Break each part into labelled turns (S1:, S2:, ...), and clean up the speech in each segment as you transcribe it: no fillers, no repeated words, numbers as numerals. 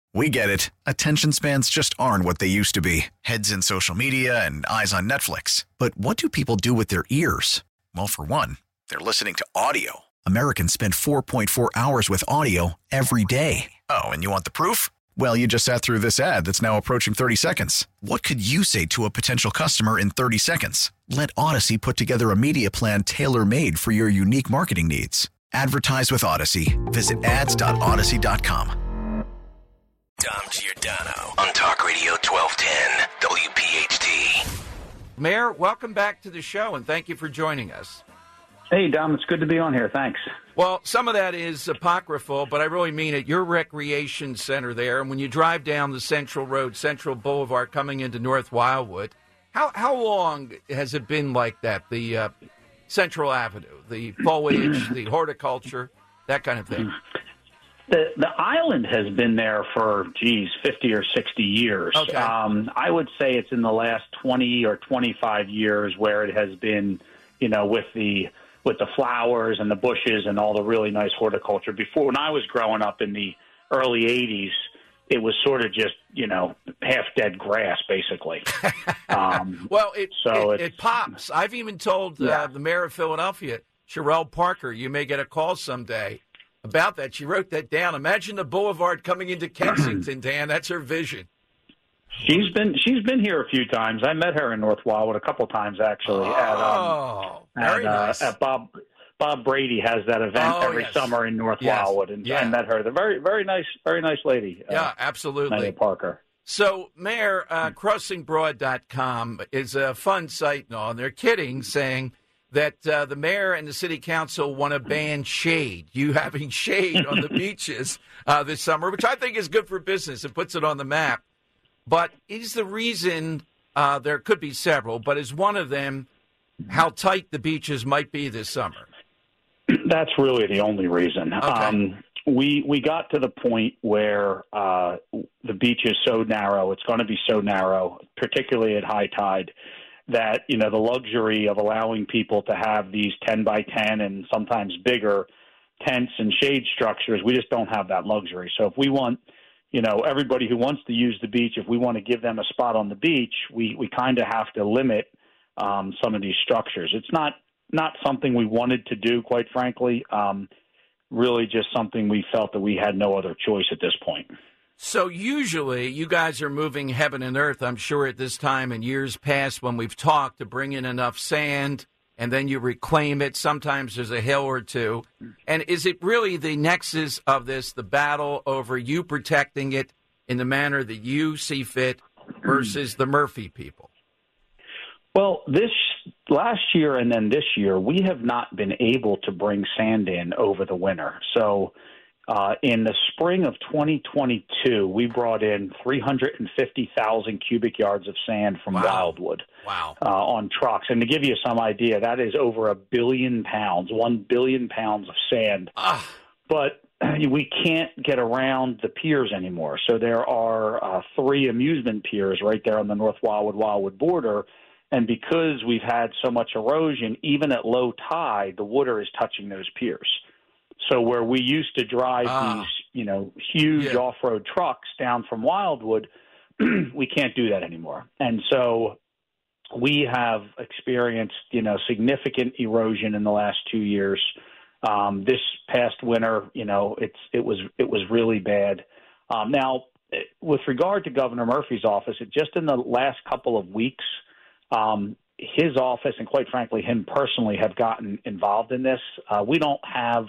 S1: We get it. Attention spans just aren't what they used to be. Heads in social media and eyes on Netflix. But what do people do with their ears? Well, for one, they're listening to audio. Americans spend 4.4 hours with audio every day. Oh, and you want the proof? Well, you just sat through this ad that's now approaching 30 seconds. What could you say to a potential customer in 30 seconds? Let Odyssey put together a media plan tailor-made for your unique marketing needs. Advertise with Odyssey. Visit ads.odyssey.com.
S2: Dom Giordano on Talk Radio 1210 WPHT.
S3: Mayor, welcome back to the show, and thank you for joining us.
S4: Hey, Dom, it's good to be on here. Thanks.
S3: Well, some of that is apocryphal, but I really mean it. Your recreation center there, and when you drive down the Central Road, Central Boulevard, coming into North Wildwood, how long has it been like that, the Central Avenue, the foliage, the horticulture, that kind of thing?
S4: The island has been there for, 50 or 60 years.
S3: Okay.
S4: I would say it's in the last 20 or 25 years where it has been, with the flowers and the bushes and all the really nice horticulture. Before, when I was growing up in the early 80s, it was sort of just, half dead grass, basically.
S3: Well, it pops. I've even told the mayor of Philadelphia, Sherelle Parker, you may get a call someday about that. She wrote that down. Imagine the boulevard coming into Kensington, Dan. That's her vision.
S4: She's been here a few times. I met her in North Wildwood a couple times, actually.
S3: Very nice.
S4: At Bob Brady has that event every summer in North Wildwood, and I met her. The very nice lady.
S3: Yeah, absolutely.
S4: Mayor Parker.
S3: So, Mayor, crossingbroad.com is a fun site and all, and they're kidding, saying that the mayor and the city council want to ban shade, you having shade on the beaches this summer, which I think is good for business. It puts it on the map. But is the reason, there could be several, but is one of them how tight the beaches might be this summer?
S4: That's really the only reason.
S3: Okay.
S4: We got to the point where the beach is so narrow, it's going to be so narrow, particularly at high tide, that, the luxury of allowing people to have these 10 by 10 and sometimes bigger tents and shade structures, we just don't have that luxury. So if we want, everybody who wants to use the beach, if we want to give them a spot on the beach, we kind of have to limit some of these structures. It's not something we wanted to do, quite frankly, really just something we felt that we had no other choice at this point.
S3: So usually you guys are moving heaven and earth, I'm sure, at this time in years past when we've talked to bring in enough sand and then you reclaim it. Sometimes there's a hill or two. And is it really the nexus of this, the battle over you protecting it in the manner that you see fit versus the Murphy people?
S4: Well, this last year and then this year, we have not been able to bring sand in over the winter. So in the spring of 2022, we brought in 350,000 cubic yards of sand from Wildwood on trucks. And to give you some idea, that is over 1 billion pounds, 1 billion pounds of sand. But we can't get around the piers anymore. So there are 3 amusement piers right there on the North Wildwood border. And because we've had so much erosion, even at low tide, the water is touching those piers. So where we used to drive these, huge off-road trucks down from Wildwood, we can't do that anymore. And so we have experienced, significant erosion in the last 2 years. This past winter, it was really bad. Now, with regard to Governor Murphy's office, just in the last couple of weeks, his office and, quite frankly, him personally have gotten involved in this. We don't have,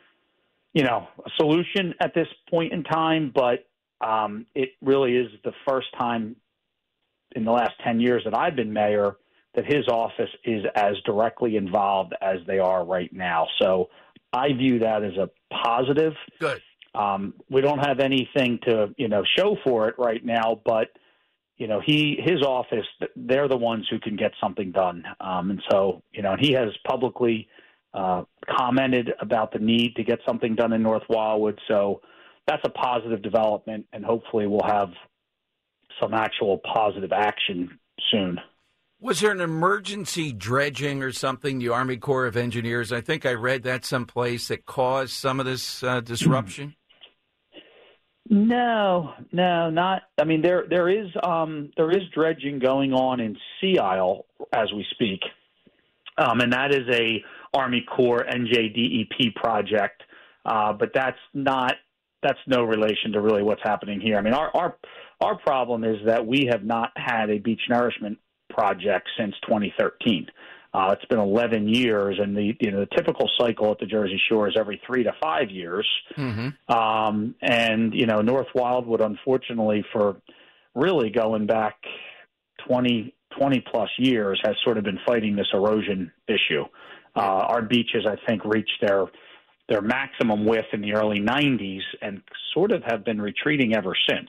S4: a solution at this point in time, but it really is the first time in the last 10 years that I've been mayor that his office is as directly involved as they are right now. So I view that as a positive.
S3: Good.
S4: We don't have anything to, show for it right now, but his office, they're the ones who can get something done. And so, he has publicly commented about the need to get something done in North Wildwood. So that's a positive development, and hopefully we'll have some actual positive action soon.
S3: Was there an emergency dredging or something, the Army Corps of Engineers? I think I read that someplace that caused some of this disruption.
S4: No, not. I mean, there is dredging going on in Sea Isle as we speak, and that is a Army Corps NJDEP project. But that's no relation to really what's happening here. I mean, our problem is that we have not had a beach nourishment project since 2013. It's been 11 years, and the typical cycle at the Jersey Shore is every 3 to 5 years. Mm-hmm. And North Wildwood, unfortunately, for really going back 20 plus years, has sort of been fighting this erosion issue. Our beaches, I think, reached their maximum width in the early 90s and sort of have been retreating ever since.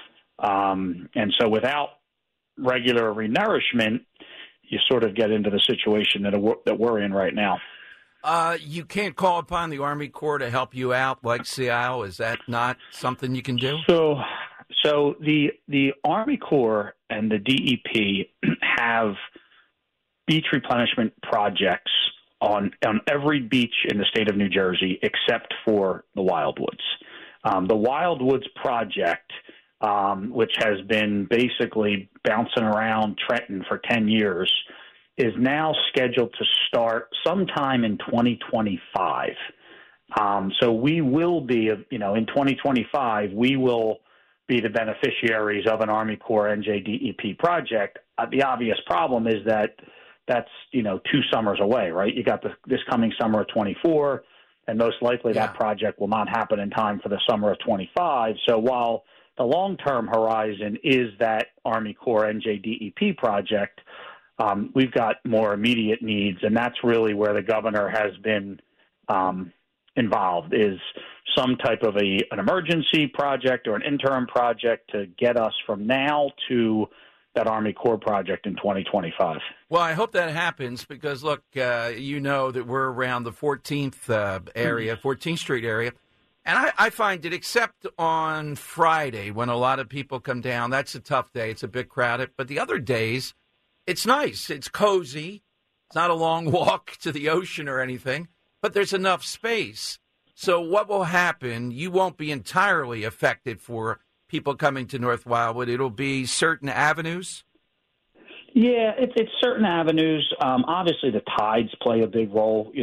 S4: And so without regular renourishment, you sort of get into the situation that we're in right now.
S3: You can't call upon the Army Corps to help you out like Sea Isle? Is that not something you can do?
S4: So the Army Corps and the DEP have beach replenishment projects on every beach in the state of New Jersey except for the Wildwoods. The Wildwoods project, which has been basically bouncing around Trenton for 10 years, is now scheduled to start sometime in 2025. So we will be, in 2025, we will be the beneficiaries of an Army Corps NJDEP project. The obvious problem is that that's, 2 summers away, right? You got this coming summer of 24, and most likely that project will not happen in time for the summer of 25. So while the long-term horizon is that Army Corps NJDEP project, we've got more immediate needs, and that's really where the governor has been involved, is some type of an emergency project or an interim project to get us from now to that Army Corps project in 2025.
S3: Well, I hope that happens because, look, you know that we're around the 14th area, 14th Street area. And I find it, except on Friday when a lot of people come down, that's a tough day. It's a bit crowded. But the other days, it's nice. It's cozy. It's not a long walk to the ocean or anything, but there's enough space. So what will happen, you won't be entirely affected for people coming to North Wildwood. It'll be certain avenues?
S4: Yeah, it's certain avenues. Obviously, the tides play a big role.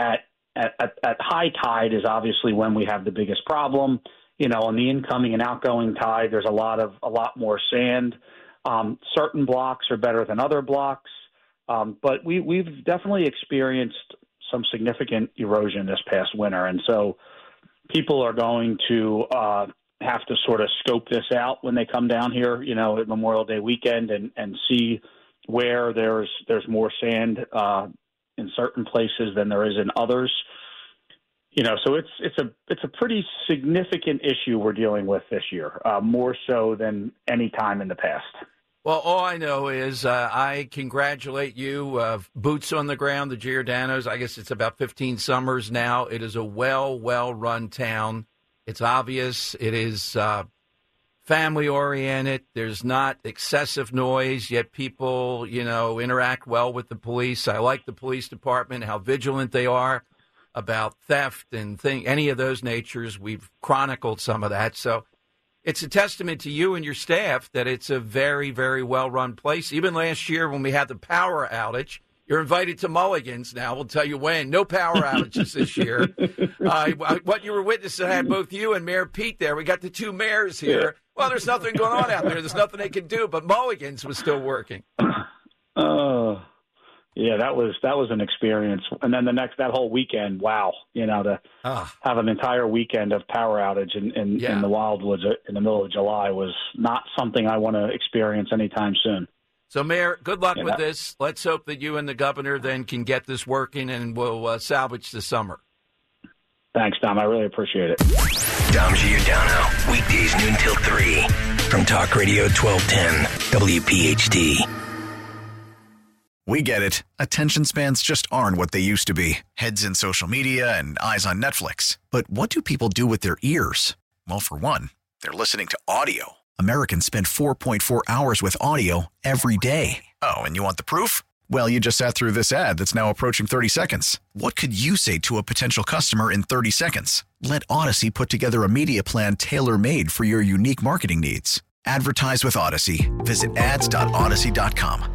S4: At high tide is obviously when we have the biggest problem. On the incoming and outgoing tide, there's a lot more sand. Certain blocks are better than other blocks, but we've definitely experienced some significant erosion this past winter, and so people are going to have to sort of scope this out when they come down here, at Memorial Day weekend, and see where there's more sand in certain places than there is in others. So it's a pretty significant issue we're dealing with this year, more so than any time in the past.
S3: Well, all I know is I congratulate you, boots on the ground, the Giordano's. I guess it's about 15 summers now. It is a well-run town. It's obvious. It is family-oriented. There's not excessive noise, yet people, interact well with the police. I like the police department, how vigilant they are about theft and any of those natures. We've chronicled some of that. So it's a testament to you and your staff that it's a very, very well-run place. Even last year when we had the power outage, you're invited to Mulligan's now. We'll tell you when. No power outages this year. What you were witnessing, I had both you and Mayor Pete there. We got the two mayors here. Well, there's nothing going on out there. There's nothing they can do, but Mulligan's was still working.
S4: Yeah, that was an experience. And then that whole weekend, wow, to have an entire weekend of power outage in the Wildwoods in the middle of July was not something I want to experience anytime soon.
S3: So, Mayor, good luck with this. Let's hope that you and the governor then can get this working and we'll salvage the summer.
S4: Thanks, Dom. I really appreciate it.
S2: Dom Giordano, weekdays noon till 3 from Talk Radio 1210 WPHT.
S1: We get it. Attention spans just aren't what they used to be. Heads in social media and eyes on Netflix. But what do people do with their ears? Well, for one, they're listening to audio. Americans spend 4.4 hours with audio every day. Oh, and you want the proof? Well, you just sat through this ad that's now approaching 30 seconds. What could you say to a potential customer in 30 seconds? Let Odyssey put together a media plan tailor-made for your unique marketing needs. Advertise with Odyssey. Visit ads.odyssey.com.